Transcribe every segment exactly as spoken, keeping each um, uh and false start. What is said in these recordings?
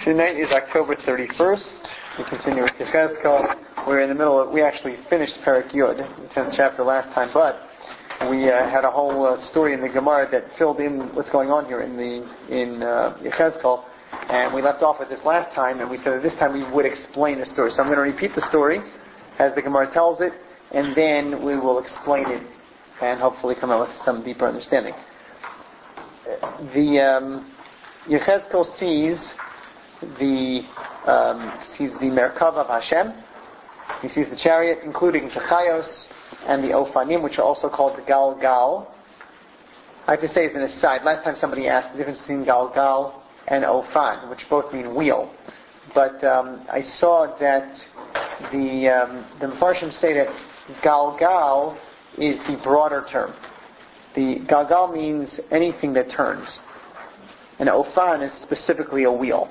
Tonight is October thirty-first. We continue with Yechezkel. We're in the middle of, we actually finished Perek Yud, the tenth chapter last time, but we uh, had a whole uh, story in the Gemara that filled in what's going on here in the in uh, Yechezkel, and we left off at this last time, and we said that this time we would explain the story. So I'm going to repeat the story as the Gemara tells it, and then we will explain it and hopefully come out with some deeper understanding. The um, Yechezkel sees the um, sees the Merkava of Hashem. He sees the chariot, including the Chayos and the Ofanim, which are also called the Galgal. I have to say as an aside, last time somebody asked the difference between Galgal and Ofan, which both mean wheel. But um, I saw that the um, the Mepharshim say that Galgal is the broader term. The Galgal means anything that turns, and Ofan is specifically a wheel.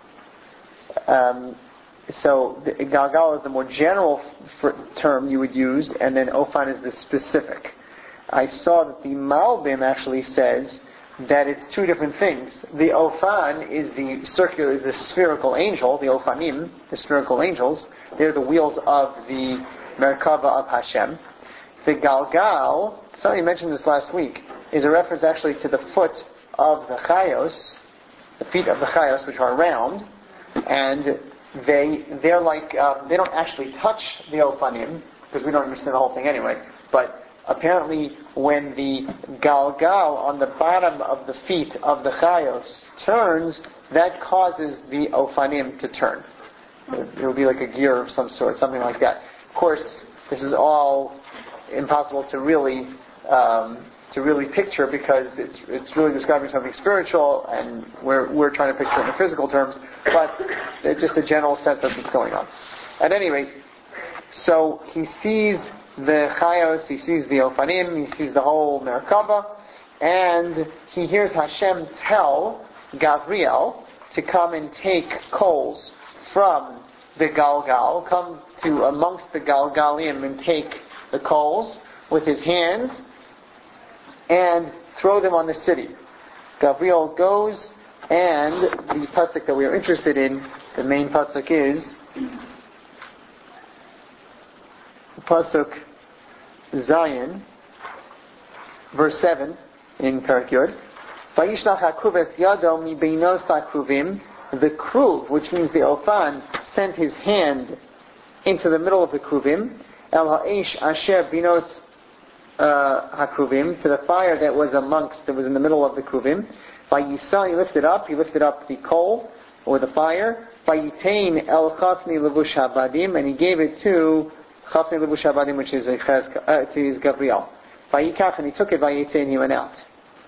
Um, so the Galgal is the more general f- term you would use, and then Ofan is the specific. I saw that the Malbim actually says that it's two different things. The Ofan is the circular, the spherical angel, the Ofanim, the spherical angels. They're the wheels of the Merkava of Hashem. The Galgal, somebody mentioned this last week, is a reference actually to the foot of the Chayos, the feet of the Chayos, which are round, and they they're like uh, they don't actually touch the Ofanim because we don't understand the whole thing anyway. But apparently, when the Galgal on the bottom of the feet of the Chayos turns, that causes the Ofanim to turn. It will be like a gear of some sort, something like that. Of course, this is all impossible to really um, to really picture because it's it's really describing something spiritual, and we're we're trying to picture it in the physical terms, but it's just a general sense of what's going on. At any rate, so he sees the Chayos, he sees the Ofanim, he sees the whole Merkava, and he hears Hashem tell Gabriel to come and take coals from the Galgal, come to amongst the Galgalim and take the coals with his hands and throw them on the city. Gabriel goes, and the pasuk that we are interested in, the main pasuk is pasuk Zion, verse seven in Perek Yud. Vayishlach hakruv es yado mi beinos hakruvim. The kruv, which means the Ofan, sent his hand into the middle of the kruvim. El ha'esh asher binos hakruvim, to the fire that was amongst, that was in the middle of the kruvim. Vayisa, he lifted up, he lifted up the coal, or the fire. Vayitain el chafni levush habadim, and he gave it to chafni levush habadim, which is a uh, to his Gabriel. Vayikach, and he took it, vayitain, and he went out.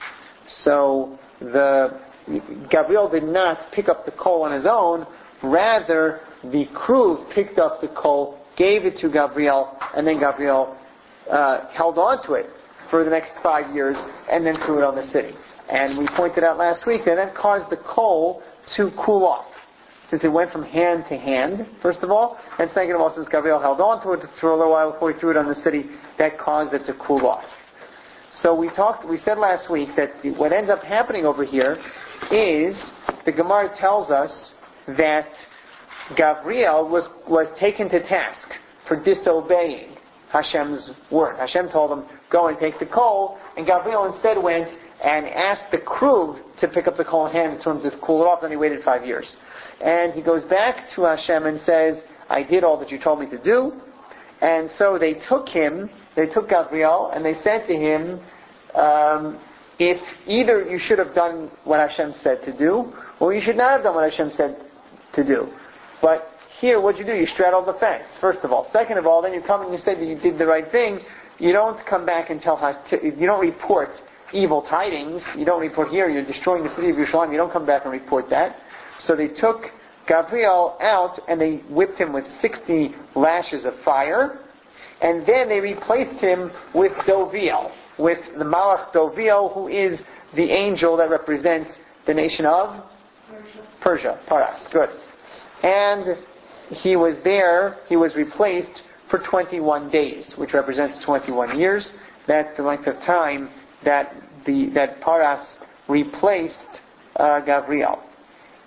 So, the Gabriel did not pick up the coal on his own, rather the crew picked up the coal, gave it to Gabriel, and then Gabriel uh, held on to it for the next five years, and then threw it on the city. And we pointed out last week that that caused the coal to cool off, since it went from hand to hand, first of all, and second of all, since Gabriel held on to it for a little while before he threw it on the city, that caused it to cool off. So we talked, we said last week that what ends up happening over here is the Gemara tells us that Gabriel was, was taken to task for disobeying Hashem's word. Hashem told him, go and take the coal, and Gabriel instead went and asked the crew to pick up the coal in hand to him to cool it off, and he waited five years. And he goes back to Hashem and says, I did all that you told me to do. And so they took him, they took Gabriel, and they said to him, um, if either you should have done what Hashem said to do, or you should not have done what Hashem said to do. But here, what'd you do? You straddled the fence, first of all. Second of all, then you come and you say that you did the right thing. You don't come back and tell, you don't report evil tidings. You don't report here, you're destroying the city of Yerushalayim. You don't come back and report that. So they took Gabriel out and they whipped him with sixty lashes of fire. And then they replaced him with Doviel, with the Malach Doviel, who is the angel that represents the nation of Persia. Persia, Paras, good. And he was there, he was replaced for twenty-one days, which represents twenty-one years. That's the length of time that the that Paras replaced uh, Gabriel.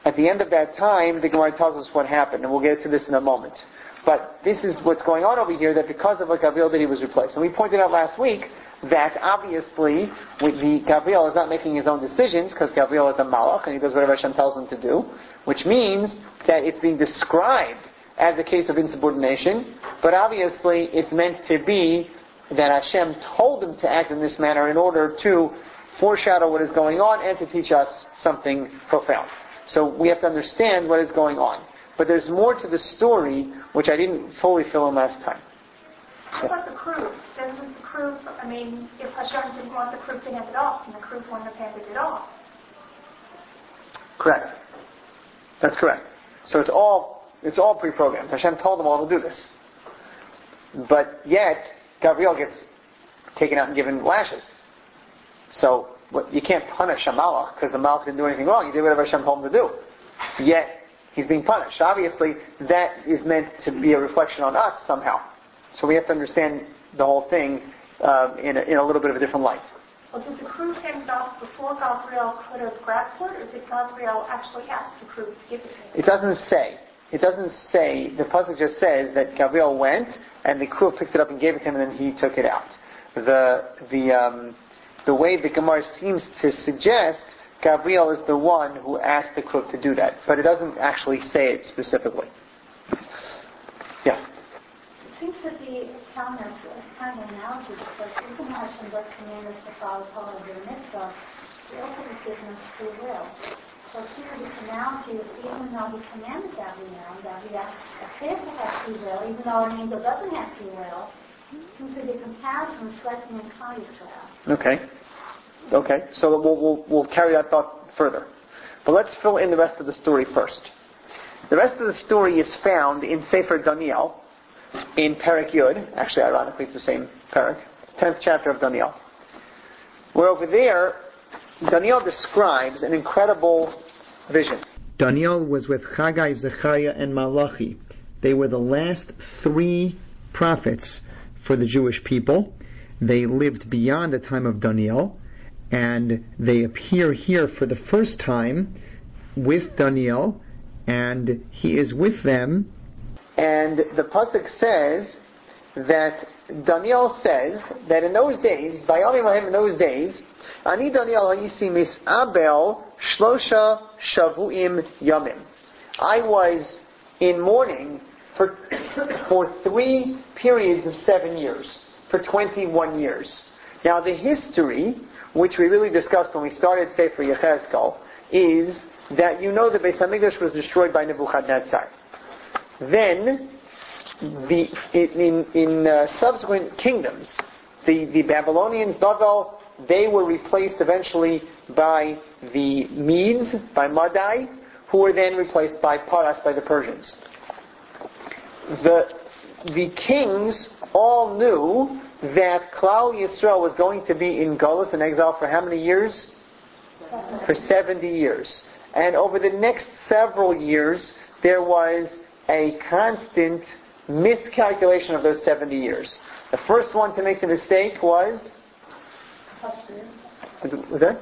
at the end of that time, the Gemara tells us what happened, and we'll get to this in a moment. But this is what's going on over here, that because of what Gabriel did, he was replaced. And we pointed out last week that obviously with the Gabriel is not making his own decisions, because Gabriel is a malach, and he does whatever Hashem tells him to do, which means that it's being described as a case of insubordination, but obviously it's meant to be that Hashem told him to act in this manner in order to foreshadow what is going on and to teach us something profound. So we have to understand what is going on. But there's more to the story, which I didn't fully fill in last time. How about the crew? Doesn't the crew, I mean, if Hashem didn't want the crew to have it off, then the crew wouldn't have handed it off. Correct. That's correct. So it's all it's all pre-programmed. Hashem told them all to do this. But yet, Gabriel gets taken out and given lashes. So well, you can't punish a malach because the malach didn't do anything wrong. He did whatever Hashem told him to do. Yet, he's being punished. Obviously, that is meant to be a reflection on us somehow. So we have to understand the whole thing uh, in, a, in a little bit of a different light. Well, did the crew hand it off before Gabriel could have grabbed it, or did Gabriel actually ask the crew to give it to him? It doesn't say. It doesn't say. The pasuk just says that Gabriel went and the crew picked it up and gave it to him, and then he took it out. The the um, the way the Gemara seems to suggest, Gabriel is the one who asked the crew to do that, but it doesn't actually say it specifically. Yeah. It seems to be kind of kind of an analogy, because even though Hashem does command us to follow Torah and do mitzvah, He also has given us free will. So here this analogy is, even though He commanded Gabriel, Gabriel appears to have free will, even though an angel doesn't have free will, seems to be a comparison reflecting in Klal Yisrael. Okay. Okay. So we'll, we'll we'll carry that thought further, but let's fill in the rest of the story first. The rest of the story is found in Sefer Daniel, in Perek Yud. Actually, ironically, it's the same Perek, tenth chapter of Daniel, where over there, Daniel describes an incredible vision. Daniel was with Haggai, Zechariah, and Malachi. They were the last three prophets for the Jewish people. They lived beyond the time of Daniel, and they appear here for the first time with Daniel, and he is with them. And the pasuk says that Daniel says that in those days, by Yomim in those days, Ani Daniel hayisi mis'abel shlosha shavuim yamim. I was in mourning for for three periods of seven years, for twenty-one years. Now the history, which we really discussed when we started Sefer Yechezkel, is that you know the Beis Hamikdash was destroyed by Nebuchadnezzar. Then, the, in, in uh, subsequent kingdoms, the, the Babylonians, Bavel, they were replaced eventually by the Medes, by Madai, who were then replaced by Paras, by the Persians. The, the kings all knew that Klal Yisrael was going to be in Golus, in exile, for how many years? For seventy years. And over the next several years, there was a constant miscalculation of those seventy years. The first one to make the mistake was... Was that?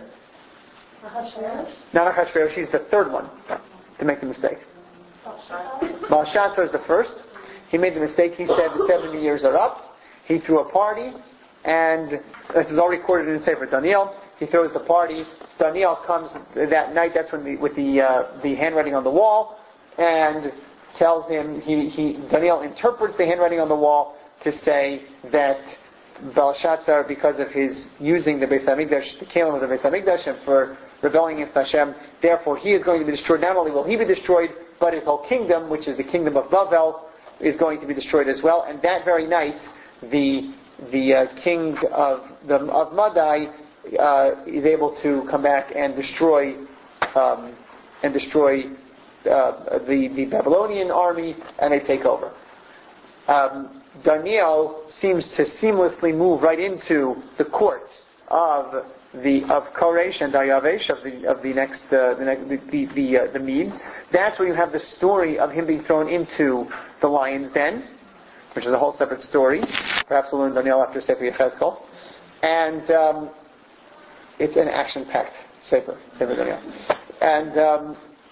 Not Achashverosh, she's the third one to make the mistake. Belshazzar is the first. He made the mistake. He said the seventy years are up. He threw a party, and this is all recorded in Sefer Daniel. He throws the party. Daniel comes that night. That's when the, with the uh, the handwriting on the wall, and tells him he, he Daniel interprets the handwriting on the wall to say that Belshazzar, because of his using the Beis Hamikdash, the Kalim of the Beis Hamikdash, and for rebelling against Hashem, therefore he is going to be destroyed. Not only will he be destroyed, but his whole kingdom, which is the kingdom of Bavel, is going to be destroyed as well. And that very night, the the uh, king of the of Madai uh, is able to come back and destroy um, and destroy uh, the the Babylonian army, and they take over. Um, Daniel seems to seamlessly move right into the court of the of Koresh and Daryavesh of the of the next uh, the next, the the the, uh, the Medes. That's where you have the story of him being thrown into the lion's den, which is a whole separate story. Perhaps we'll learn Daniel after Sefer Yechezkel. And um, it's an action-packed Sefer, Sefer Daniel. And um,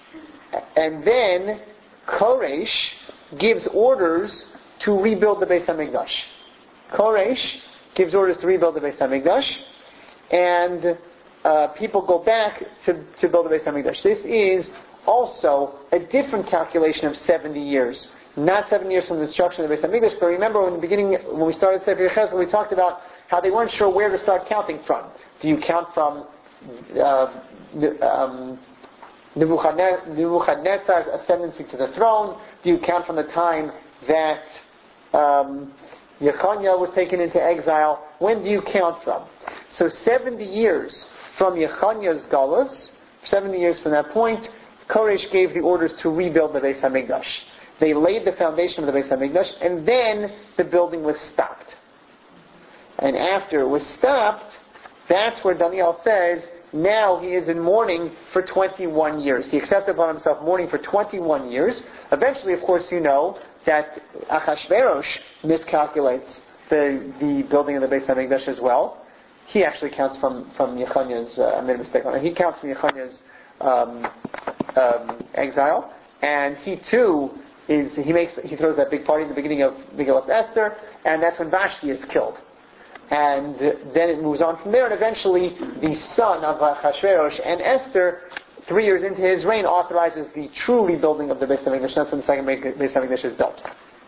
And then Koresh gives orders to rebuild the Beis HaMikdash. Koresh gives orders to rebuild the Beis HaMikdash, and uh, people go back to, to build the Beis HaMikdash. This is also a different calculation of seventy years. Not seven years from the destruction of the Beis HaMikdash, but remember in the beginning, when we started Sefer Yechezkel, we talked about how they weren't sure where to start counting from. Do you count from uh, um, Nebuchadnezzar's ascendancy to the throne? Do you count from the time that um, Yechoniah was taken into exile? When do you count from? So seventy years from Yechoniah's galus, seventy years from that point, Koresh gave the orders to rebuild the Beis HaMikdash. They laid the foundation of the Beis HaMikdash, and then the building was stopped. And after it was stopped, that's where Daniel says, now he is in mourning for twenty-one years. He accepted upon himself mourning for twenty-one years. Eventually, of course, you know that Achashverosh miscalculates the, the building of the Beis HaMikdash as well. He actually counts from, from Yechoniah's, uh, I made a mistake on it. He counts from Yechoniah's um, um, exile. And he too is, he makes, he throws that big party in the beginning of Megillas Esther, and that's when Vashti is killed. And then it moves on from there, and eventually the son of Achashverosh and Esther, three years into his reign, authorizes the true rebuilding of the Beis HaMikdash. That's when the second Beis HaMikdash is built.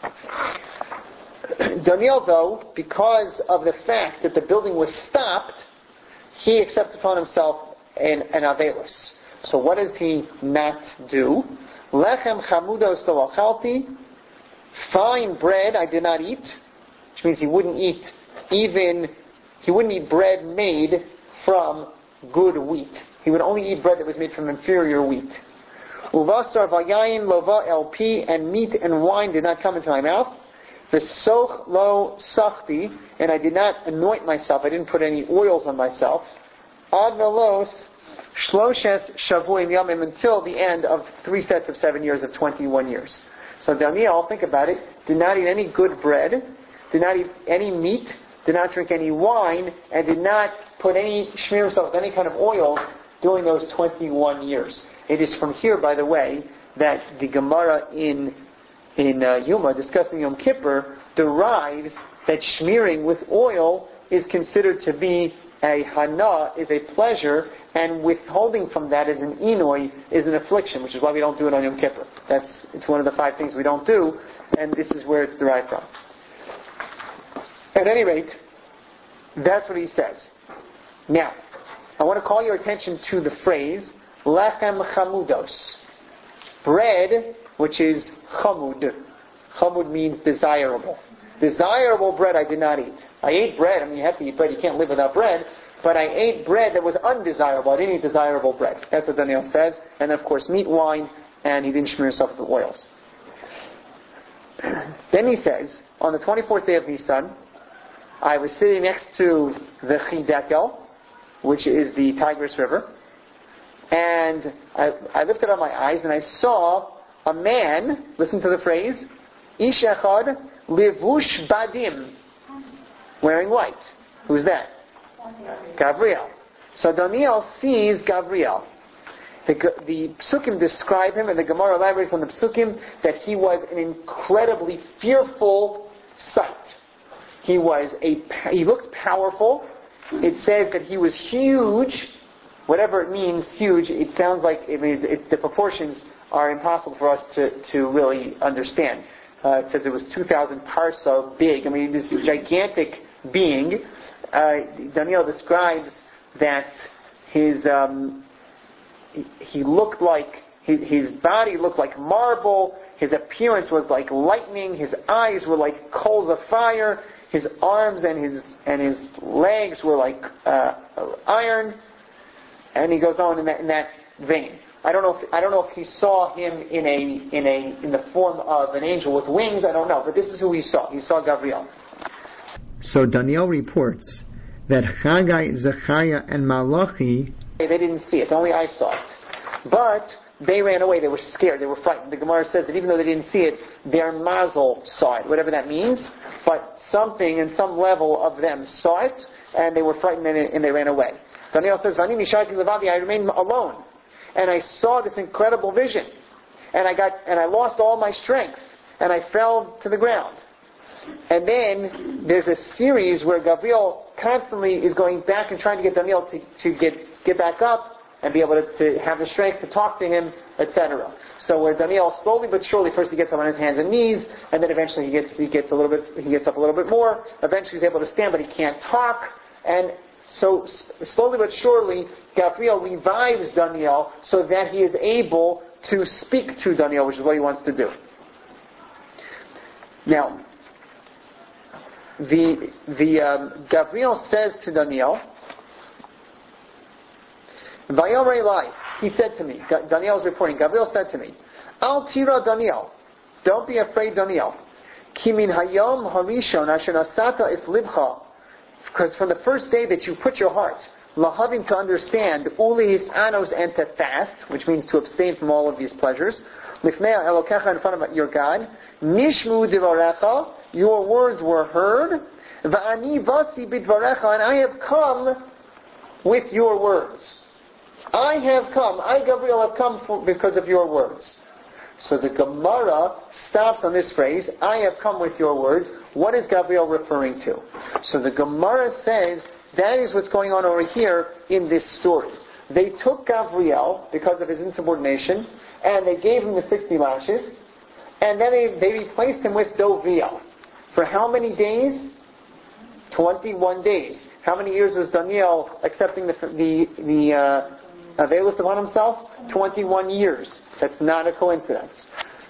Daniel, though, because of the fact that the building was stopped, he accepts upon himself an, an avelus. So what does he not do? Lechem chamudos lo achalti, fine bread I did not eat, which means he wouldn't eat even, he wouldn't eat bread made from good wheat. He would only eat bread that was made from inferior wheat. Uvasar vayayin lova lp, and meat and wine did not come into my mouth. V'soch lo sachti, and I did not anoint myself, I didn't put any oils on myself. Ad velos shloshes shavuim yamim, until the end of three sets of seven years of twenty-one years. So Daniel, think about it, did not eat any good bread, did not eat any meat, did not drink any wine, and did not put any, smear himself with any kind of oils during those twenty-one years. It is from here, by the way, that the Gemara in in uh, Yuma, discussing Yom Kippur, derives that smearing with oil is considered to be a hana, is a pleasure, and withholding from that as an inoi is an affliction, which is why we don't do it on Yom Kippur. That's, it's one of the five things we don't do, and this is where it's derived from. At any rate, that's what he says. Now, I want to call your attention to the phrase, lechem chamudos. Bread, which is chamud. Chamud means desirable. Desirable bread I did not eat. I ate bread. I mean, you have to eat bread. You can't live without bread. But I ate bread that was undesirable. I didn't eat desirable bread. That's what Daniel says. And of course, meat, wine, and he didn't smear himself with the oils. Then he says, on the twenty-fourth day of Nisan, I was sitting next to the Chidekel, which is the Tigris River, and I, I lifted up my eyes and I saw a man, listen to the phrase, Ish echad levush badim, wearing white. Who's that? Gabriel. So Daniel sees Gabriel. The, the Psukim describe him, and the Gemara elaborates on the Psukim, that he was an incredibly fearful sight. He was a, he looked powerful. It says that he was huge. Whatever it means, huge, it sounds like, it means it, the proportions are impossible for us to, to really understand. Uh, it says it was two thousand parsa big. I mean, this gigantic being. Uh, Daniel describes that his, um, he, he looked like, his, his body looked like marble, his appearance was like lightning, his eyes were like coals of fire, his arms and his and his legs were like uh, iron, and he goes on in that in that vein. I don't know if I don't know if he saw him in a in a in the form of an angel with wings. I don't know, but this is who he saw. He saw Gabriel. So Daniel reports that Haggai, Zechariah, and Malachi, they didn't see it. Only I saw it, but they ran away. They were scared. They were frightened. The Gemara says that even though they didn't see it, their mazel saw it, whatever that means. But something and some level of them saw it, and they were frightened and, and they ran away. Daniel says, "Vani nisharti levadi," I remained alone, and I saw this incredible vision. and I got and I lost all my strength, and I fell to the ground. And then there's a series where Gabriel constantly is going back and trying to get Daniel to, to get, get back up and be able to, to have the strength to talk to him, et cetera. So where Daniel slowly but surely, first he gets up on his hands and knees, and then eventually he gets he gets a little bit he gets up a little bit more. Eventually he's able to stand, but he can't talk. And so slowly but surely, Gabriel revives Daniel so that he is able to speak to Daniel, which is what he wants to do. Now, the the um, Gabriel says to Daniel, Vayomer Eli, he said to me, Daniel is reporting, Gabriel said to me, Al tira Daniel, don't be afraid, Daniel. Ki min hayom harishon asher nasata es libcha, because from the first day that you put your heart, lahavim, to understand, uli his anos, and to fast, which means to abstain from all of these pleasures, lifnei elokecha, in front of your God, nishmu divarecha, your words were heard, va'ani vasi bidvarecha, and I have come with your words. I have come, I, Gabriel, have come for, because of your words. So the Gemara stops on this phrase, I have come with your words. What is Gabriel referring to? So the Gemara says, that is what's going on over here in this story. They took Gabriel, because of his insubordination, and they gave him the sixty lashes, and then they, they replaced him with Doviel. For how many days? twenty-one days. How many years was Daniel accepting the the, the uh, Avelus upon himself? twenty-one years. That's not a coincidence.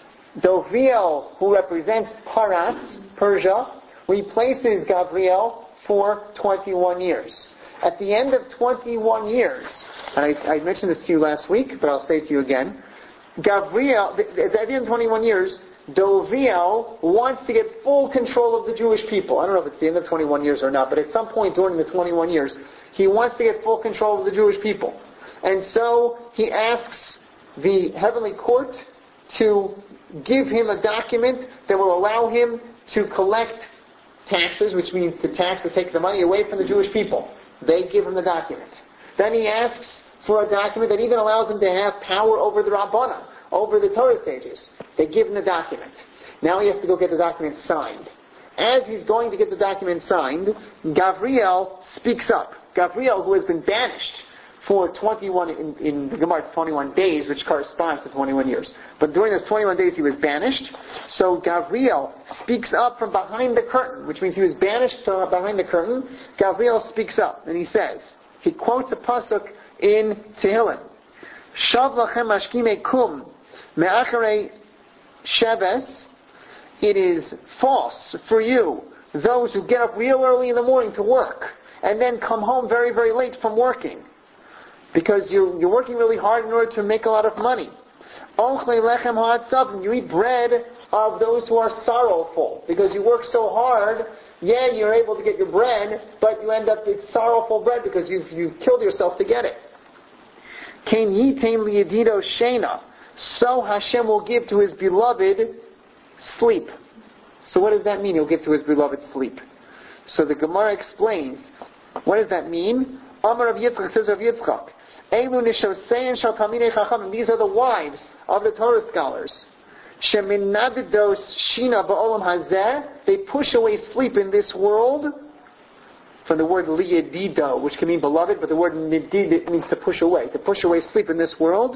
Doviel, who represents Paras, Persia, replaces Gabriel for twenty-one years. At the end of twenty-one years, and I, I mentioned this to you last week, but I'll say it to you again, Gabriel, at the end of twenty-one years, Doviel wants to get full control of the Jewish people. I don't know if it's the end of twenty-one years or not, but at some point during the twenty-one years, he wants to get full control of the Jewish people. And so he asks the heavenly court to give him a document that will allow him to collect taxes, which means to tax, to take the money away from the Jewish people. They give him the document. Then he asks for a document that even allows him to have power over the Rabbanan, over the Torah sages. They give him the document. Now he has to go get the document signed. As he's going to get the document signed, Gabriel speaks up. Gabriel, who has been banished for twenty-one, in, in the Gemara it's twenty-one days, which corresponds to twenty-one years. But during those twenty-one days he was banished. So Gabriel speaks up from behind the curtain, which means he was banished from behind the curtain. Gabriel speaks up, and he says, he quotes a pasuk in Tehillim, Shav lachem mashkimei kum me'acharei sheves, it is false for you, those who get up real early in the morning to work, and then come home very, very late from working, because you're, you're working really hard in order to make a lot of money. You eat bread of those who are sorrowful, because you work so hard. Yeah, you're able to get your bread, but you end up with sorrowful bread because you've, you've killed yourself to get it. So Hashem will give to His beloved sleep. So what does that mean? He'll give to His beloved sleep. So the Gemara explains, what does that mean? Amar of Yitzchak, says of Yitzchak, these are the wives of the Torah scholars. They push away sleep in this world, from the word liyedido, which can mean beloved, but the word nidid means to push away, to push away sleep in this world.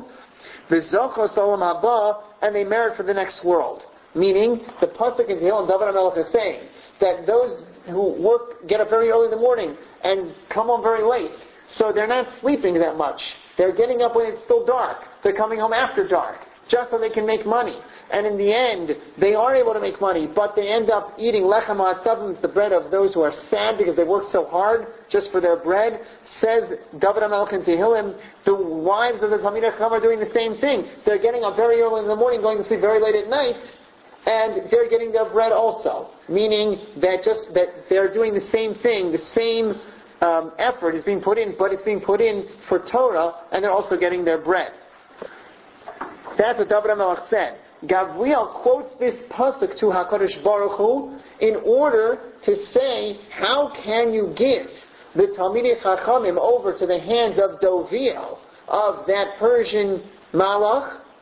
And they merit for the next world. Meaning, the pasuk in Tehillim, David HaMelech is saying that those who work, get up very early in the morning and come home very late, so they're not sleeping that much. They're getting up when it's still dark. They're coming home after dark, just so they can make money. And in the end, they are able to make money, but they end up eating lechem ha'atzavim, the bread of those who are sad because they worked so hard just for their bread. Says David HaMelech in Tehillim, the wives of the Talmidei Chacham are doing the same thing. They're getting up very early in the morning, going to sleep very late at night, and they're getting their bread also. Meaning that just that they're doing the same thing, the same um, effort is being put in, but it's being put in for Torah, and they're also getting their bread. That's what David HaMelech said. Gabriel quotes this pasuk to HaKadosh Baruch Hu in order to say, how can you give the Talmidei Chachamim over to the hands of Doviel, of that Persian Malach,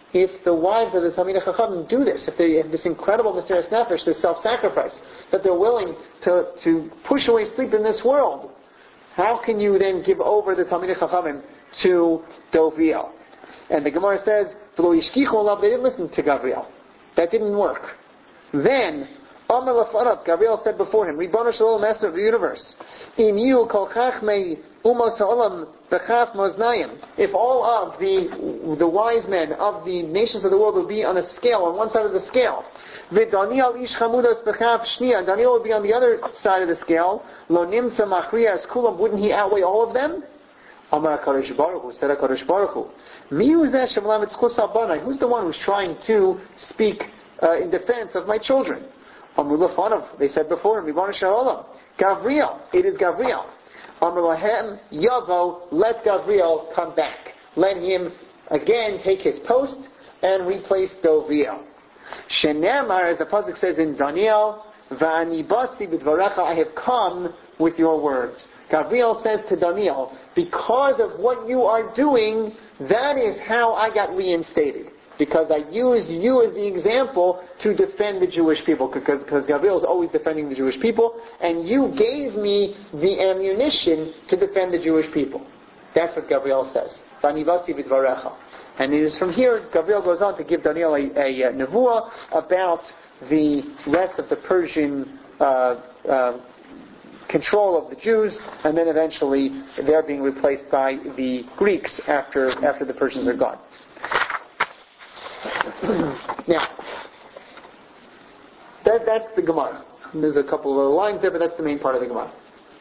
if the wives of the Talmidei Chachamim do this, if they have this incredible Mesiras Nefesh, this self-sacrifice, that they're willing to, to push away sleep in this world, how can you then give over the Talmidei Chachamim to Doviel? And the Gemara says, they didn't listen to Gavriel. That didn't work. Then, Amar Lafanav, Gavriel said before him, Ribono Shel Olam, Master of the universe, Im yu kol chachmei umos ha'olam b'chaf moznayim. If all of the the wise men of the nations of the world would be on a scale, on one side of the scale, v'Daniel ish chamudos b'chaf shniya, Daniel would be on the other side of the scale, lo nimtza machriyas kulam, wouldn't he outweigh all of them? Amar HaKadosh Baruch Hu, said HaKadosh Baruch Hu, Mi hu zeh shemlam et zchus habanai, who's the one who's trying to speak uh, in defense of my children? Amar Lafanav, they said before him, Ribono Shel Olam, Gavriel, it is Gavriel. Amar Lahem, Yavo, let Gavriel come back. Let him again take his post and replace Doviel. Shenemar, as the pasuk says in Daniel, V'ani basi b'dvarecha, I have come with your words. Gavriel says to Daniel, because of what you are doing, that is how I got reinstated. Because I used you as the example to defend the Jewish people. Because, because Gavriel is always defending the Jewish people, and you gave me the ammunition to defend the Jewish people. That's what Gavriel says. V'anivasi b'dvarecha. And it is from here, Gavriel goes on to give Daniel a, a, a nevuah about the rest of the Persian uh, uh, control of the Jews, and then eventually they're being replaced by the Greeks after after the Persians are gone. Now, that, that's the Gemara. There's a couple of little lines there, but that's the main part of the Gemara.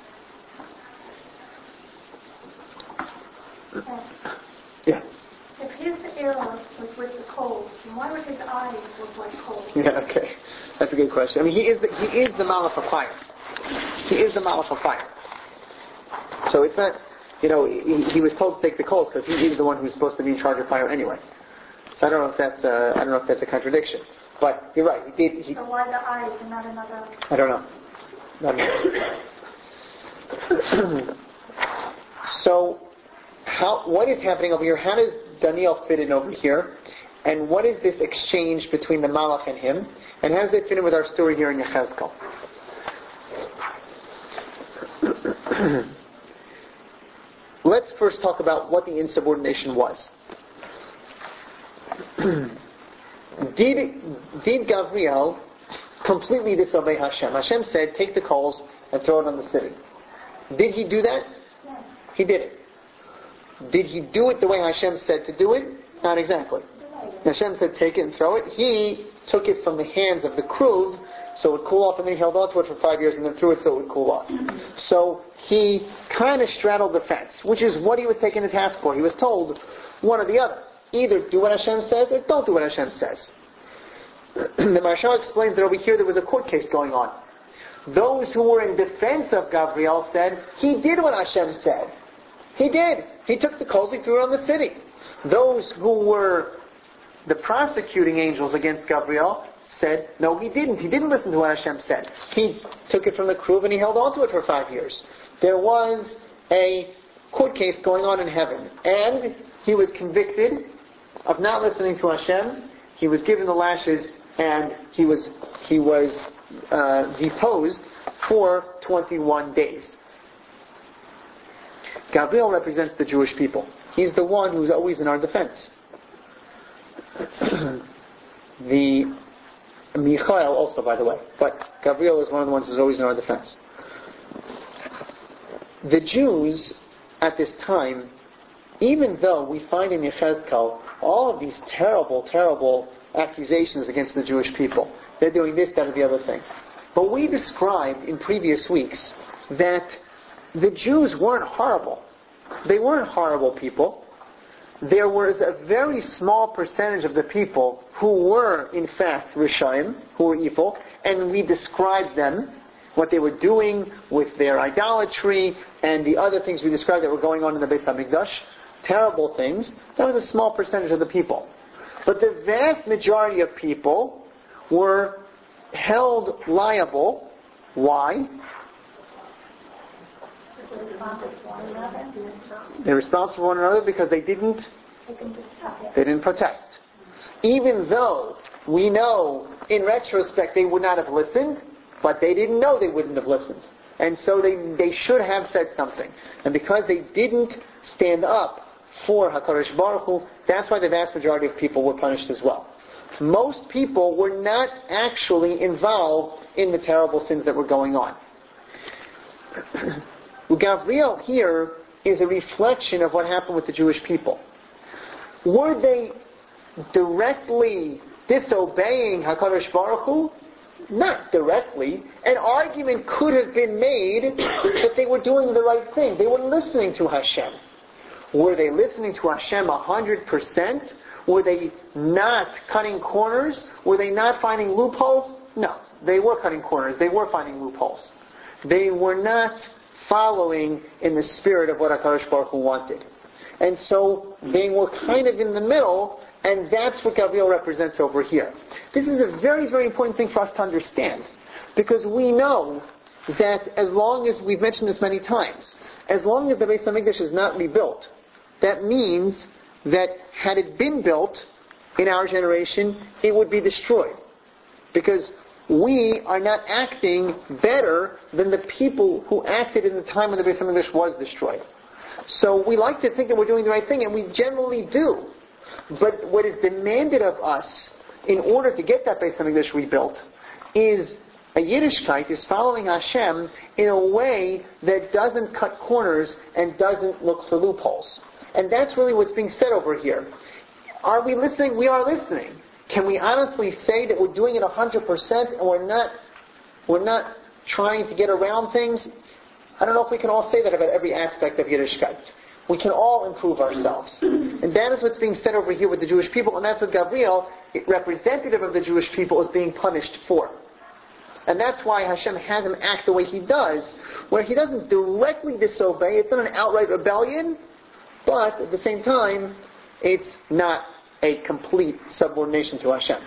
Yeah. If his arrow was with the coals, then why were his eyes look like coals? Yeah, okay. That's a good question. I mean, he is the, he is the Malach of fire. He is the Malach of fire. So it's not, you know, he, he was told to take the coals because he is the one who's supposed to be in charge of fire anyway. So I don't know if that's a, I don't know if that's a contradiction. But you're right. He did. He, so why the eyes and not another? I don't know. Not know. So, how? What is happening over here? How does Daniel fit in over here? And what is this exchange between the Malach and him? And how does it fit in with our story here in Yechezkel? Let's first talk about what the insubordination was. did, did Gavriel completely disobey Hashem? Hashem said, take the coals and throw it on the city. Did he do that? Yes. He did it. Did he do it the way Hashem said to do it? Not exactly. Hashem said, take it and throw it. He took it from the hands of the crew so it would cool off, and then he held on to it for five years and then threw it so it would cool off. So he kind of straddled the fence, which is what he was taken to task for. He was told one or the other. Either do what Hashem says or don't do what Hashem says. The Maharsha explains that over here there was a court case going on. Those who were in defense of Gavriel said, he did what Hashem said. He did. He took the coals, he threw it on the city. Those who were the prosecuting angels against Gavriel said, no, he didn't. He didn't listen to what Hashem said. He took it from the crew and he held on to it for five years. There was a court case going on in heaven, and he was convicted of not listening to Hashem. He was given the lashes, and he was he was uh, deposed for twenty-one days. Gavriel represents the Jewish people. He's the one who's always in our defense. the Michael also, by the way, but Gavriel is one of the ones who's always in our defense. The Jews at this time, even though we find in Yechezkel all of these terrible, terrible accusations against the Jewish people, they're doing this, that, or the other thing. But we described in previous weeks that the Jews weren't horrible. They weren't horrible people. There was a very small percentage of the people who were, in fact, Rishayim, who were evil, and we described them, what they were doing with their idolatry, and the other things we described that were going on in the Beis HaMikdash, terrible things. That was a small percentage of the people. But the vast majority of people were held liable. Why? They're responsible for one another because they didn't they didn't protest. even though we know in retrospect they would not have listened, but they didn't know they wouldn't have listened. And so they, they should have said something. And because they didn't stand up for HaKadosh Baruch Hu, that's why the vast majority of people were punished as well. Most people were not actually involved in the terrible sins that were going on. Gavriel here is a reflection of what happened with the Jewish people. Were they directly disobeying HaKadosh Baruch Hu? Not directly. An argument could have been made that they were doing the right thing. They were listening to Hashem. Were they listening to Hashem one hundred percent? Were they not cutting corners? Were they not finding loopholes? No. They were cutting corners. They were finding loopholes. They were not following in the spirit of what HaKadosh Baruch Hu wanted. And so they were kind of in the middle, and that's what Gavriel represents over here. This is a very, very important thing for us to understand, because we know that as long as, we've mentioned this many times, as long as the Beis HaMikdash is not rebuilt, that means that had it been built in our generation, it would be destroyed. Because we are not acting better than the people who acted in the time when the Beis HaMikdash was destroyed. So we like to think that we're doing the right thing, and we generally do. But what is demanded of us in order to get that Beis HaMikdash rebuilt is a Yiddishkeit, is following Hashem in a way that doesn't cut corners and doesn't look for loopholes. And that's really what's being said over here. Are we listening? We are listening. Can we honestly say that we're doing it one hundred percent and we're not, we're not trying to get around things? I don't know if we can all say that about every aspect of Yiddishkeit. We can all improve ourselves. And that is what's being said over here with the Jewish people, and that's what Gavriel, representative of the Jewish people, is being punished for. And that's why Hashem has him act the way he does, where he doesn't directly disobey. It's not an outright rebellion, but at the same time, it's not a complete subordination to Hashem.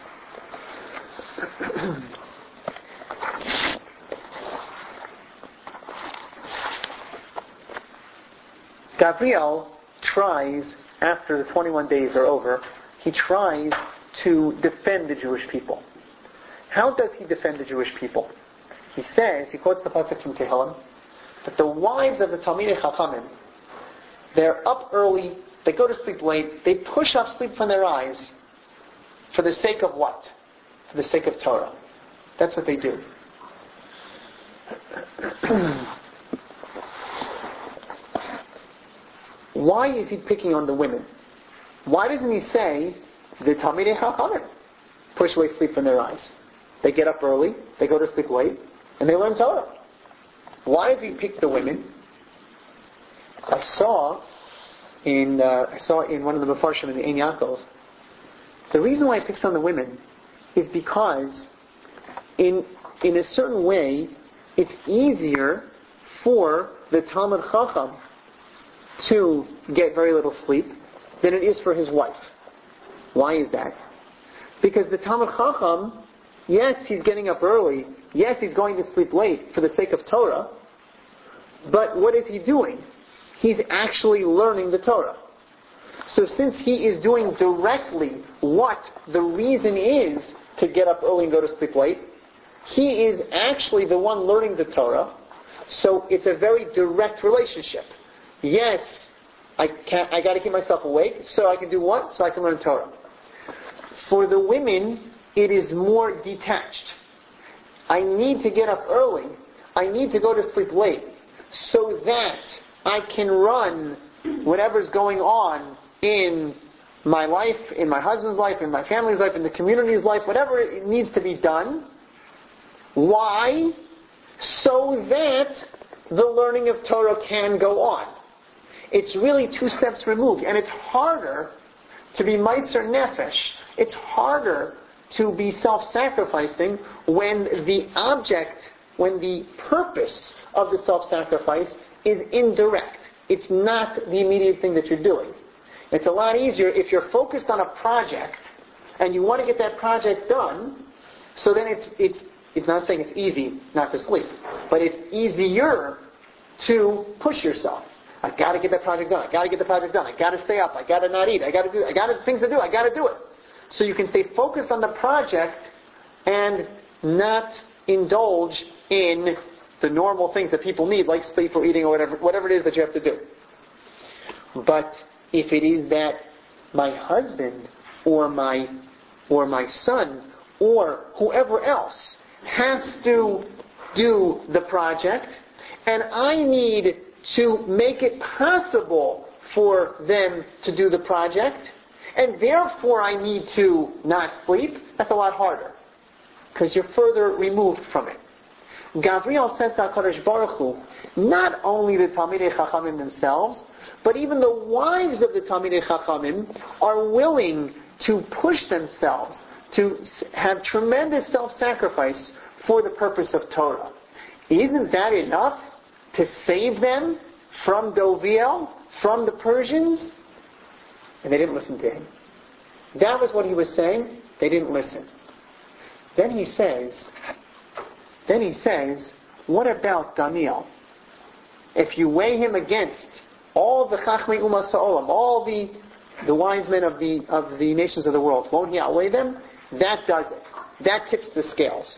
Gavriel tries, after the twenty-one days are over, he tries to defend the Jewish people. How does he defend the Jewish people? He says, he quotes the pasuk from Tehillim, that the wives of the Talmidei Chachamim, they're up early, they go to sleep late, they push up sleep from their eyes for the sake of what? For the sake of Torah. That's what they do. Why is he picking on the women? Why doesn't he say the Talmidei Chachamim push away sleep from their eyes? They get up early, they go to sleep late, and they learn Torah. Why does he pick the women? I saw in uh, I saw in one of the Mefarshim in the Ein Yaakov, the reason why he picks on the women is because in in a certain way it's easier for the Talmid Chacham to get very little sleep than it is for his wife. Why is that? Because the Talmid Chacham, yes, he's getting up early, yes, he's going to sleep late for the sake of Torah, but what is he doing? He's actually learning the Torah. So since he is doing directly what the reason is to get up early and go to sleep late, he is actually the one learning the Torah, so it's a very direct relationship. Yes, I can't, I got to keep myself awake, so I can do what? So I can learn Torah. For the women, it is more detached. I need to get up early. I need to go to sleep late, so that I can run whatever's going on in my life, in my husband's life, in my family's life, in the community's life, whatever it needs to be done. Why? So that the learning of Torah can go on. It's really two steps removed, and it's harder to be Meiser Nefesh. It's harder to be self-sacrificing when the object, when the purpose of the self-sacrifice is indirect. It's not the immediate thing that you're doing. It's a lot easier if you're focused on a project and you want to get that project done, so then it's it's it's not saying it's easy not to sleep, but it's easier to push yourself. I got to get that project done. I got to get the project done. I got to stay up. I got to not eat. I got to do. I got things to do. I got to do it. so you can stay focused on the project and not indulge in the normal things that people need, like sleep or eating or whatever, whatever it is that you have to do. But if it is that my husband or my or my son or whoever else has to do the project, and I need to make it possible for them to do the project, and therefore I need to not sleep, that's a lot harder, because you're further removed from it. Gabriel says to HaKadosh Baruch Hu, not only the Talmidei Chachamim themselves, but even the wives of the Talmidei Chachamim are willing to push themselves, to have tremendous self-sacrifice for the purpose of Torah. Isn't that enough to save them from Doviel, from the Persians? And they didn't listen to him. That was what he was saying. They didn't listen. Then he says, then he says, what about Daniel? If you weigh him against all the Chachmei Umas Ha'olam, all the the wise men of the of the nations of the world, won't he outweigh them? That does it. That tips the scales.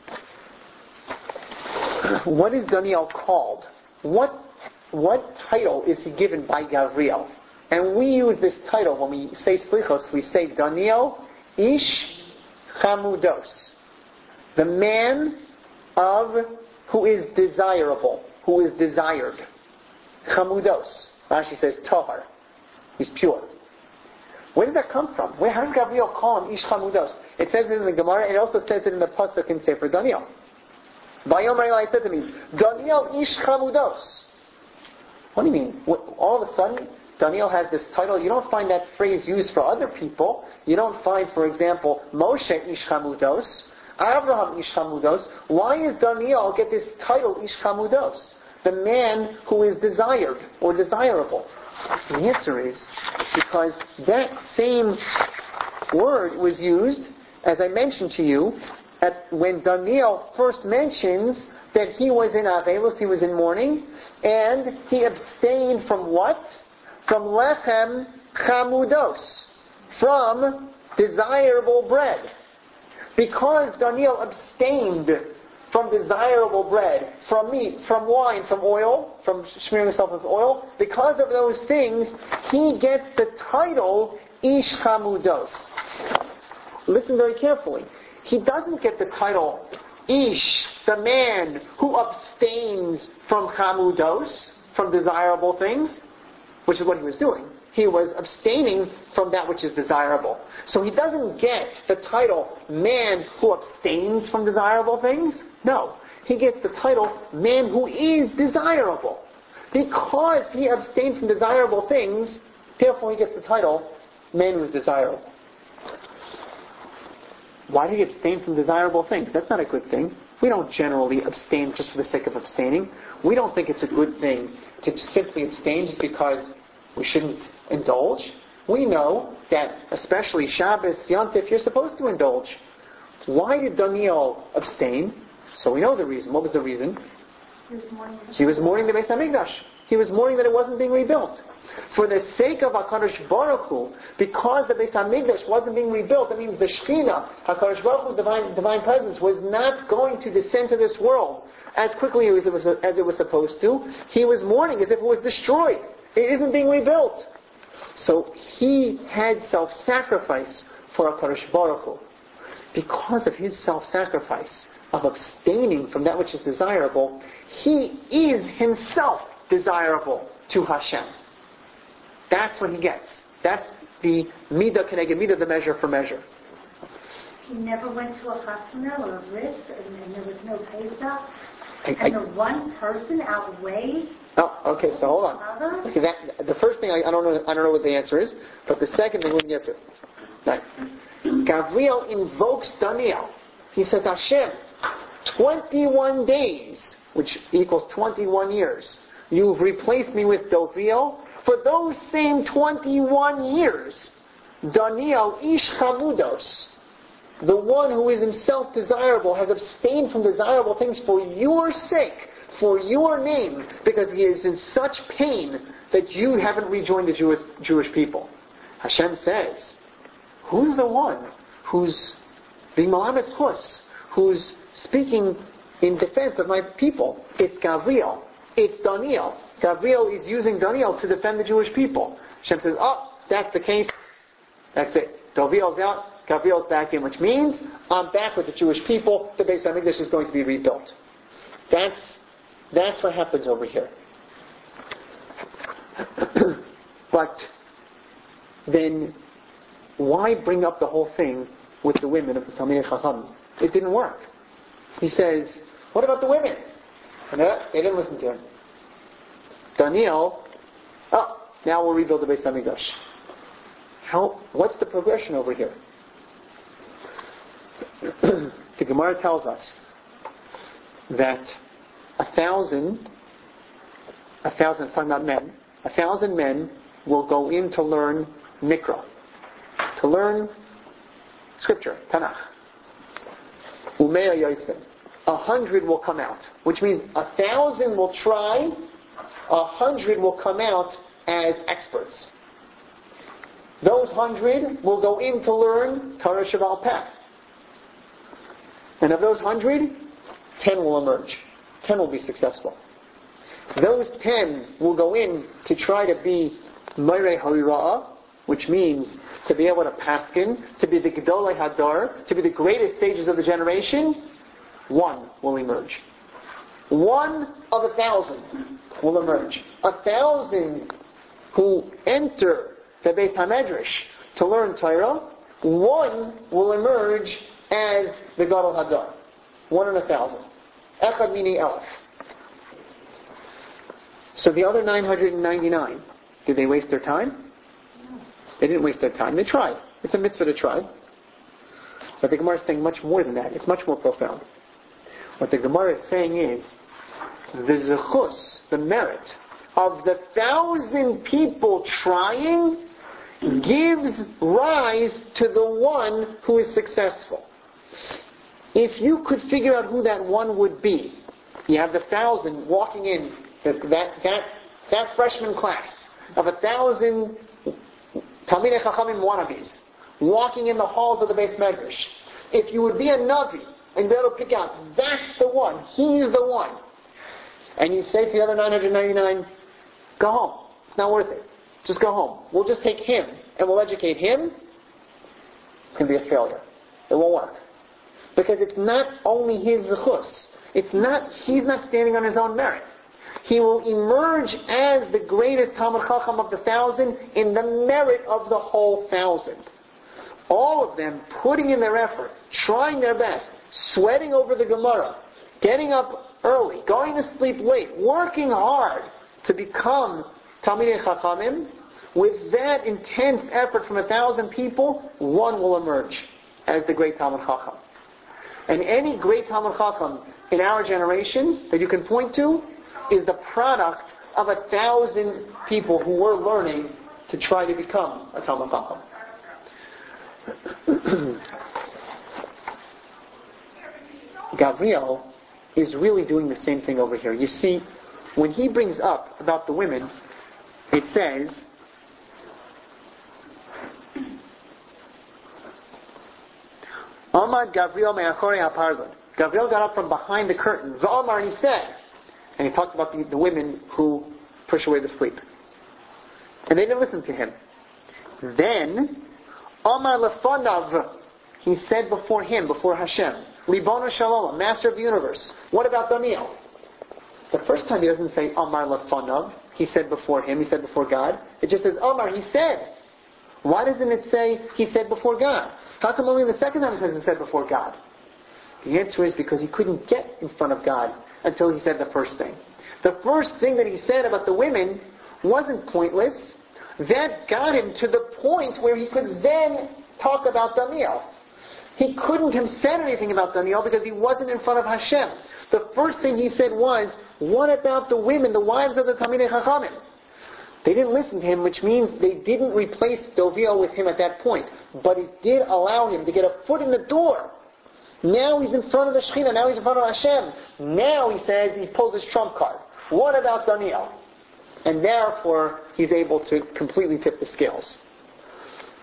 What is Daniel called? What what title is he given by Gabriel? And we use this title when we say Slichos. We say Daniel Ish Chamudos, the man of who is desirable, who is desired. Chamudos. Rashi says Tohar. He's pure. Where did that come from? Where, how does Gabriel call him Ish Chamudos? It says it in the Gemara, and it also says it in the Pasuk in Sefer Daniel. Vayomer Eli said to me, Daniel Ish Chamudos. What do you mean? All of a sudden, Daniel has this title. You don't find that phrase used for other people. You don't find, for example, Moshe Ish Chamudos, Abraham Ish Chamudos. Why does Daniel get this title Ish Chamudos? The man who is desired or desirable. The answer is because that same word was used, as I mentioned to you, at when Daniel first mentions that he was in Avelus, he was in mourning, and he abstained from what? From lechem chamudos, from desirable bread. Because Daniel abstained from desirable bread, from meat, from wine, from oil, from smearing himself with oil, because of those things, he gets the title Ish Chamudos. Listen very carefully. He doesn't get the title Ish, the man who abstains from Chamudos, from desirable things, which is what he was doing. He was abstaining from that which is desirable. So he doesn't get the title man who abstains from desirable things. No. He gets the title man who is desirable. Because he abstained from desirable things, therefore he gets the title man who is desirable. Why did he abstain from desirable things? That's not a good thing. We don't generally abstain just for the sake of abstaining. We don't think it's a good thing to simply abstain just because we shouldn't indulge. We know that, especially Shabbos, Yontif, you're supposed to indulge. Why did Daniel abstain? So we know the reason. What was the reason? He was mourning. He was mourning the Beis HaMikdash. He was mourning that it wasn't being rebuilt. For the sake of HaKadosh Baruch Hu, because the Beis HaMikdash wasn't being rebuilt, that means the Shekhinah, HaKadosh Baruch Hu's divine, divine presence, was not going to descend to this world as quickly as it was, as it was supposed to. He was mourning as if it was destroyed. It isn't being rebuilt. So he had self-sacrifice for HaKadosh Baruch Hu. Because of his self-sacrifice, of abstaining from that which is desirable, he is himself desirable to Hashem. That's what he gets. That's the midah keneged midah, the measure for measure. He never went to a chasana or a bris, and, and there was no Pesach. I, and I, the one person outweighed. Oh, okay. So hold on. Okay, that, the first thing I, I don't know. I don't know what the answer is, but the second thing we'll get to. Right. Gabriel invokes Daniel. He says, Hashem, twenty-one days, which equals twenty-one years, you've replaced me with Doviel. For those same twenty-one years, Daniel Ish Chamudos, the one who is himself desirable, has abstained from desirable things for your sake, for your name, because he is in such pain that you haven't rejoined the Jewish, Jewish people. Hashem says, who's the one who's being Malamed Chus, who's speaking in defense of my people? It's Gavriel. It's Daniel. Gavriel is using Daniel to defend the Jewish people. Hashem says, oh, that's the case. That's it. Daniel's out. Gavriel's back in, which means I'm back with the Jewish people. The Beis Hamikdash is going to be rebuilt. That's that's what happens over here. But then, why bring up the whole thing with the women of the Talmidei Chacham? It didn't work. He says, what about the women? And uh, they didn't listen to him. Daniel, oh, now we'll rebuild the Beis Hamikdash. How? What's the progression over here? The Gemara tells us that a thousand, a thousand, it's talking about men, a thousand men will go in to learn Mikra, to learn Scripture, Tanakh. Umea Yotzim. A hundred will come out, which means a thousand will try, a hundred will come out as experts. Those hundred will go in to learn Torah Shebaal Peh. And of those hundred, ten will emerge. Ten will be successful. Those ten will go in to try to be Meirei Harira'ah, which means to be able to paskin, to be the Gedolei Hadar, to be the greatest stages of the generation. One will emerge. One of a thousand will emerge. A thousand who enter the Beis HaMedrash to learn Torah, one will emerge as the Gadol Hadar. One in a thousand. Echad mini elf. So the other nine hundred ninety-nine, did they waste their time? They didn't waste their time. They tried. It's a mitzvah to try. But the Gemara is saying much more than that. It's much more profound. What the Gemara is saying is, the zechus, the merit, of the thousand people trying gives rise to the one who is successful. If you could figure out who that one would be, you have the thousand walking in, that that that freshman class of a thousand Talmidei Chachamim wannabes walking in the halls of the Beis Medrash. If you would be a Navi and be able to pick out, that's the one, he's the one, and you say to the other nine hundred ninety-nine, go home, it's not worth it, just go home, we'll just take him and we'll educate him, it's going to be a failure. It won't work. Because it's not only his zechus. It's not, he's not standing on his own merit. He will emerge as the greatest Talmid Chacham of the thousand in the merit of the whole thousand. All of them putting in their effort, trying their best, sweating over the Gemara, getting up early, going to sleep late, working hard to become Talmidei Chachamim. With that intense effort from a thousand people, one will emerge as the great Talmid Chacham. And any great Talmid Chacham in our generation that you can point to is the product of a thousand people who were learning to try to become a Talmid Chacham. Gabriel is really doing the same thing over here. You see, when he brings up about the women, it says, Amad Gabriel me'achorei hapargon. Gabriel got up from behind the curtain. V'amar, and he said, and he talked about the, the women who push away the sleep. And they didn't listen to him. Then, Amar lefonav, he said before him, before Hashem, Ribono Shalom, Master of the Universe. What about Daniel? The first time he doesn't say Amar lefonav, he said before him, he said before God. It just says Amar, he said. Why doesn't it say he said before God? How come only the second time it says he said before God? The answer is because he couldn't get in front of God until he said the first thing. The first thing that he said about the women wasn't pointless. That got him to the point where he could then talk about Daniel. He couldn't have said anything about Daniel because he wasn't in front of Hashem. The first thing he said was, what about the women, the wives of the Talmidei Chachamim? They didn't listen to him, which means they didn't replace Doviel with him at that point. But it did allow him to get a foot in the door. Now he's in front of the Shekhinah, now he's in front of Hashem. Now he says, he pulls his trump card. What about Daniel? And and therefore he's able to completely tip the scales.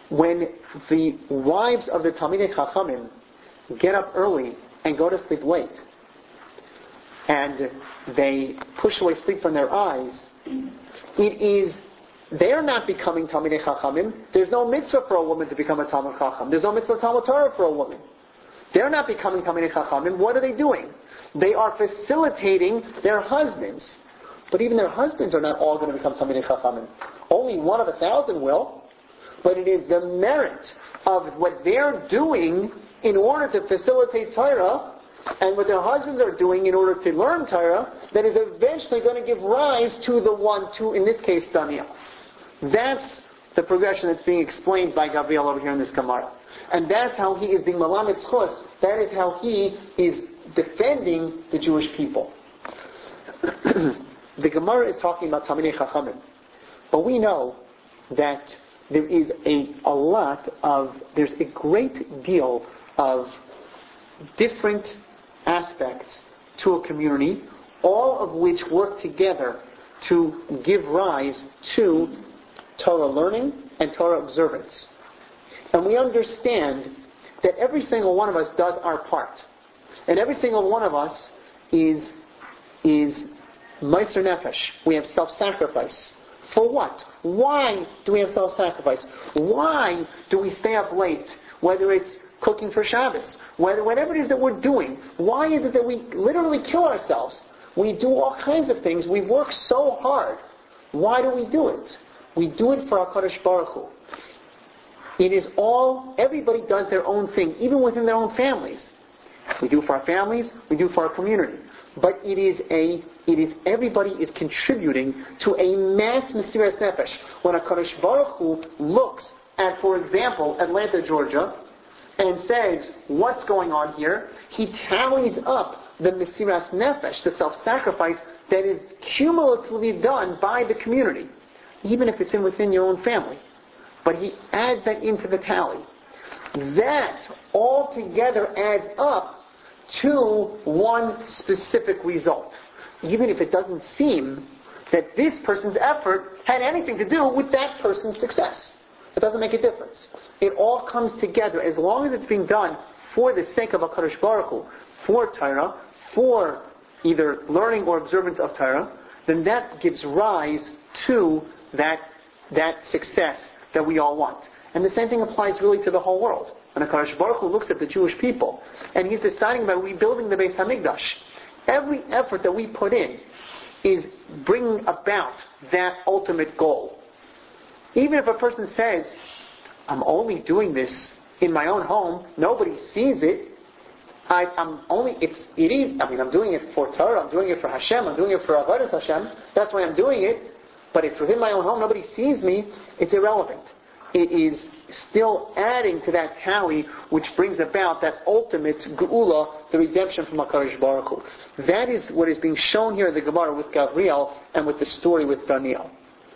when the wives of the Talmidei Chachamim get up early and go to sleep late, and they push away sleep from their eyes, it is, they are not becoming Talmidei Chachamim. There's no mitzvah for a woman to become a Talmid Chacham. There's no mitzvah Talmud Torah for a woman. They're not becoming Talmidei Chachamim. What are they doing? They are facilitating their husbands. But even their husbands are not all going to become Talmidei Chachamim. Only one of a thousand will. But it is the merit of what they're doing in order to facilitate Torah, and what their husbands are doing in order to learn Torah, that is eventually going to give rise to the one, to, in this case, Daniel. That's the progression that's being explained by Gabriel over here in this Gemara. And that's how he is being Malamed Zchus. That is how he is defending the Jewish people. The Gemara is talking about Talmidei Chachamim. But we know that there is a, a lot of, there's a great deal of different aspects to a community, all of which work together to give rise to Torah learning and Torah observance. And we understand that every single one of us does our part. And every single one of us is, is Meiser Nefesh. We have self-sacrifice. For what? Why do we have self-sacrifice? Why do we stay up late? Whether it's cooking for Shabbos, whether, whatever it is that we're doing, why is it that we literally kill ourselves? We do all kinds of things. We work so hard. Why do we do it? We do it for HaKadosh Baruch Hu. It is all, everybody does their own thing, even within their own families. We do it for our families, we do it for our community. But it is a, it is, everybody is contributing to a mass Mesiras Nefesh. When HaKadosh Baruch Hu looks at, for example, Atlanta, Georgia, and says, what's going on here? He tallies up the Mesiras Nefesh, the self-sacrifice that is cumulatively done by the community, even if it's in within your own family. But he adds that into the tally. That all together adds up to one specific result, even if it doesn't seem that this person's effort had anything to do with that person's success. It doesn't make a difference. It all comes together as long as it's being done for the sake of HaKadosh Baruch Hu, for Torah, for either learning or observance of Torah, then that gives rise to that, that success that we all want. And the same thing applies really to the whole world. When HaKadosh Baruch Hu looks at the Jewish people and he's deciding about rebuilding the Beis HaMikdash, every effort that we put in is bringing about that ultimate goal. Even if a person says, I'm only doing this in my own home, nobody sees it, I, I'm only, it's, it is, I mean, I'm doing it for Torah, I'm doing it for Hashem, I'm doing it for Avodas Hashem, that's why I'm doing it, but it's within my own home, nobody sees me, it's irrelevant. It is still adding to that tally which brings about that ultimate geula, the redemption from HaKadosh Baruch Hu. That is what is being shown here in the Gemara with Gabriel and with the story with Daniel.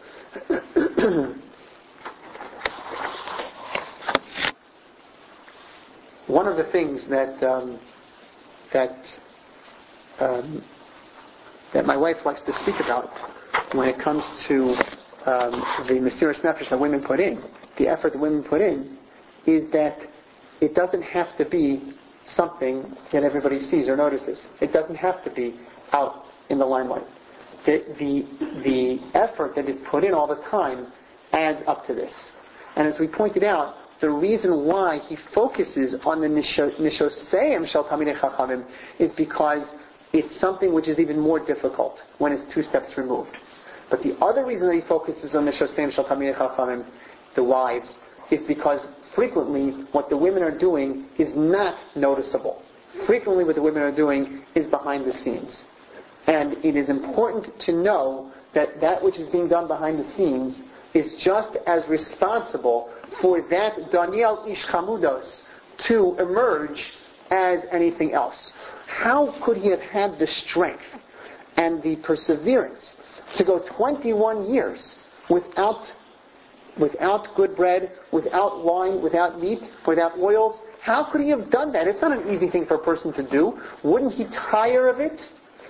One of the things that um, that um, that my wife likes to speak about when it comes to um, the Mesiras Nefesh that women put in, the effort that women put in, is that it doesn't have to be something that everybody sees or notices. It doesn't have to be out in the limelight. The, the, the effort that is put in all the time adds up to this. And as we pointed out, the reason why he focuses on the Nishoseim Shel Talmidei Chachamim is because it's something which is even more difficult when it's two steps removed. But the other reason that he focuses on Nishoseim Shel Talmidei Chachamim, the wives, is because frequently what the women are doing is not noticeable. Frequently what the women are doing is behind the scenes. And it is important to know that that which is being done behind the scenes is just as responsible for that Daniel Ish Chamudos to emerge as anything else. How could he have had the strength and the perseverance to go twenty-one years without without good bread, without wine, without meat, without oils? How could he have done that? It's not an easy thing for a person to do. Wouldn't he tire of it?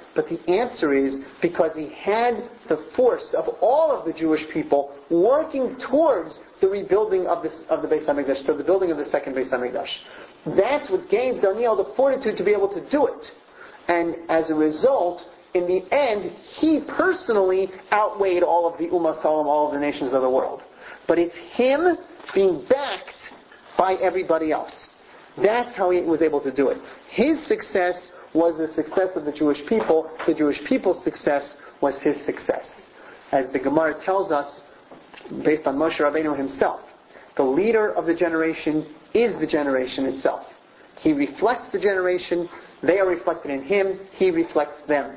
But the answer is because he had the force of all of the Jewish people working towards the rebuilding of, this, of the Beis HaMikdash, to the building of the second Beis HaMikdash. That's what gave Daniel the fortitude to be able to do it. And as a result, in the end, he personally outweighed all of the Ummah Salam, all of the nations of the world. But it's him being backed by everybody else. That's how he was able to do it. His success was the success of the Jewish people. The Jewish people's success was his success. As the Gemara tells us, based on Moshe Rabbeinu himself, the leader of the generation is the generation itself. He reflects the generation, they are reflected in him, he reflects them.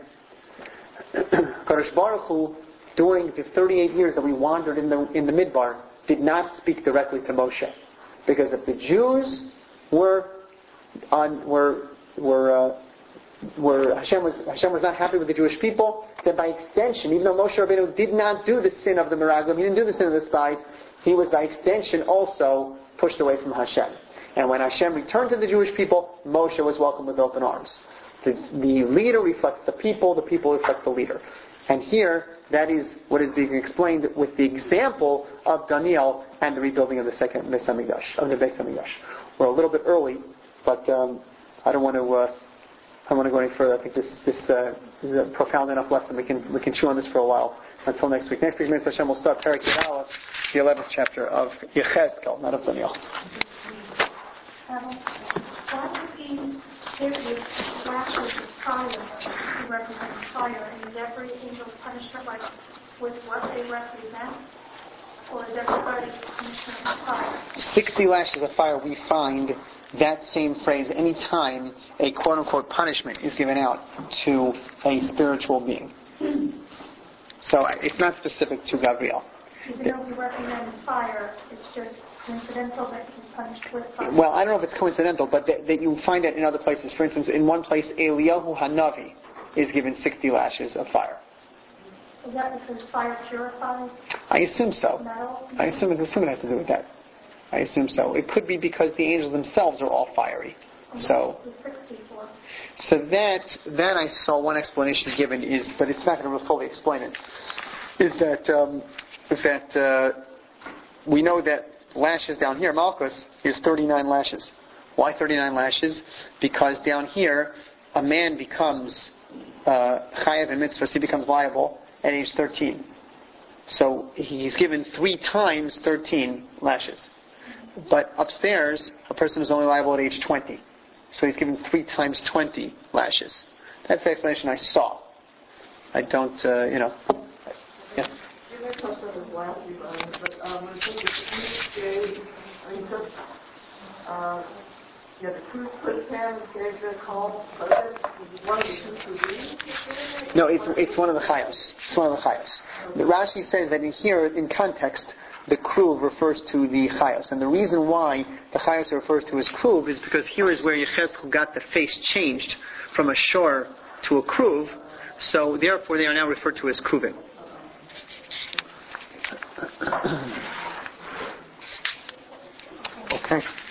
Kadosh Baruch Hu, during the thirty-eight years that we wandered in the in the Midbar, did not speak directly to Moshe, because if the Jews were on were were uh, were Hashem was Hashem was not happy with the Jewish people, then by extension, even though Moshe Rabbeinu did not do the sin of the Meraglim, he didn't do the sin of the spies, he was by extension also pushed away from Hashem. And when Hashem returned to the Jewish people, Moshe was welcomed with open arms. The, the leader reflects the people, the people reflect the leader. And here, that is what is being explained with the example of Daniel and the rebuilding of the second Beis HaMikdash, of the Beis HaMikdash. We're a little bit early, but um, I don't want to. Uh, I don't want to go any further. I think this this, uh, this is a profound enough lesson. We can we can chew on this for a while until next week. Next week, Mitzvah Hashem, we'll start Perek Yud Aleph, the eleventh chapter of Yechezkel, not of Daniel. Um, why would he give you lashes of fire to represent fire, and is every angel's punishment like with what they represent? Or is everybody's punishment of fire? Sixty lashes of fire, we find that same phrase any time a quote-unquote punishment is given out to a spiritual being. So it's not specific to Gabriel. Even though he represents fire, it's just coincidental that he's punished with fire. Well, I don't know if it's coincidental, but that, that you find it in other places. For instance, in one place, Eliyahu Hanavi is given sixty lashes of fire. Is that because fire purifies I assume so. metal? I assume, I assume it has to do with that. I assume so. It could be because the angels themselves are all fiery. So, so that that I saw one explanation given is, but it's not going to fully explain it. Is that um, that uh, we know that lashes down here, Malchus, is thirty-nine lashes. Why thirty-nine lashes? Because down here, a man becomes uh, chayav and mitzvah, he becomes liable at age thirteen. So he's given three times thirteen lashes. But upstairs, a person is only liable at age twenty. So he's given three times twenty lashes. That's the explanation I saw. I don't, uh, you know. Yeah. You may touch on this last week, but um, when it took the day, when you took, uh, yeah, the cruise put pan and gave the call, was it one of the two cruises? No, it's it's one of the chayos. It's one of the chayos. The Rashi says that in here, in context, the kruv refers to the chayos. And the reason why the chayos refers to as kruv is because here is where Yechezkel got the face changed from a shor to a kruv. So therefore they are now referred to as kruvim. Okay.